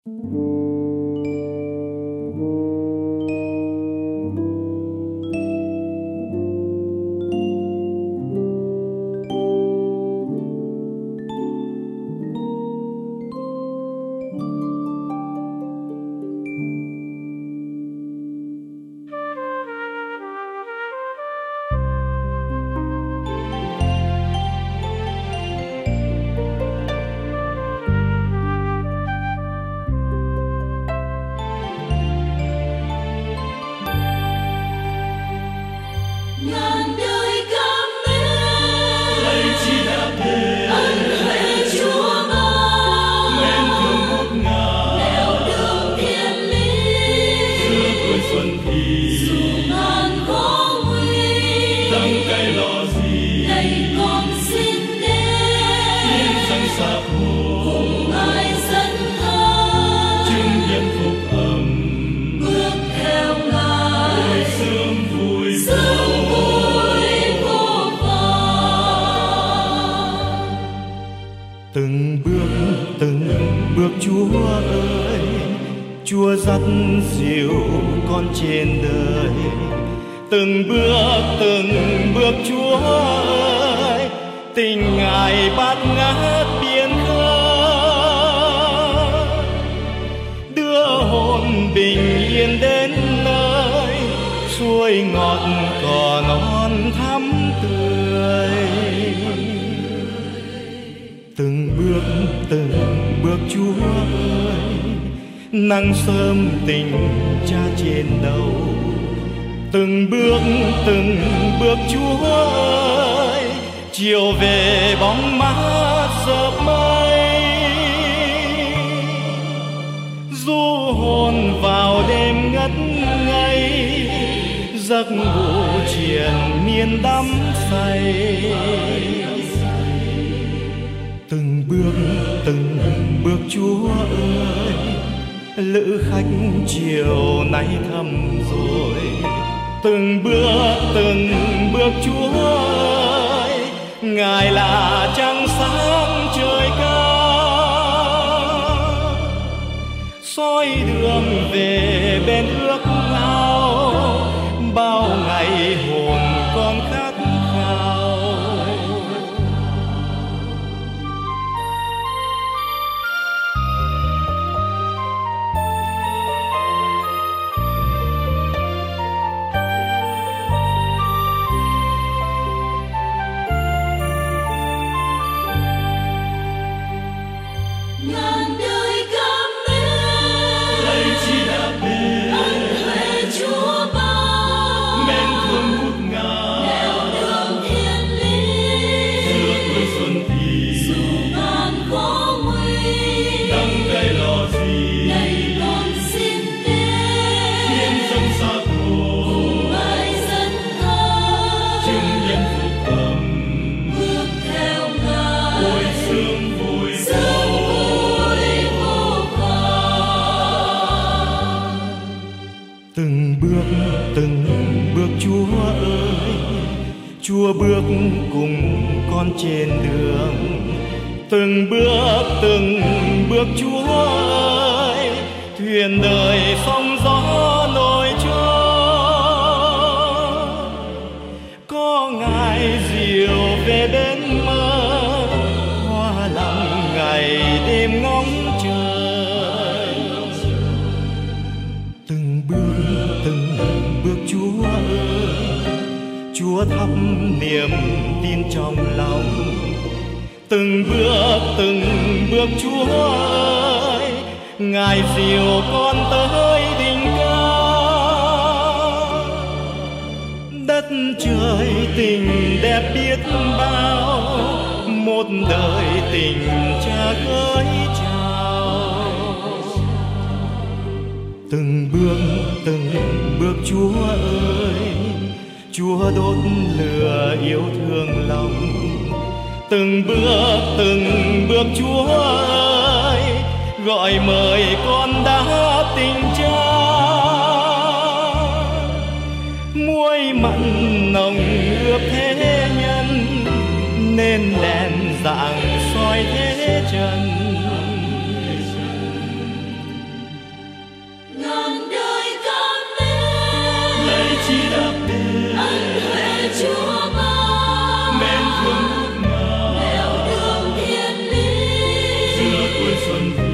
Chúa ơi, Chúa dắt dìu con trên đời. Từng bước Chúa ơi, tình Ngài bát ngát biển khơi, đưa hồn bình yên đến nơi suối ngọt cỏ non thắm tươi. Từng bước Chúa ơi, nắng sớm tình Cha trên đầu. Từng bước Chúa ơi, chiều về bóng mát dợp mây. Du hồn vào đêm ngất ngây, giấc ngủ triền miên đắm say. Từng bước Chúa ơi, lữ khách chiều nay thăm rồi. Từng bước Chúa ơi, Ngài là trăng sáng trời cao, soi đường về bên ước ao, bao ngày hồn con khát khao. Từng bước Chúa ơi, Chúa bước cùng con trên đường. Từng bước Chúa ơi, thuyền đời sóng gió nổi trôi. Có Ngài dìu về bên mơ, hoa lòng ngày đêm ngóng chờ. Từng bước Chúa ơi, Chúa thắp niềm tin trong lòng. Từng bước Chúa ơi, Ngài dìu con tới đỉnh cao. Đất trời tình đẹp biết bao, một đời tình Cha gửi chào. Từng bước Chúa ơi, Chúa đốt lửa yêu thương lòng. Từng bước Chúa ơi, gọi mời con đã tình Cha. Muối mặn nồng ướp thế nhân, nên đèn dạng soi thế trần. xuân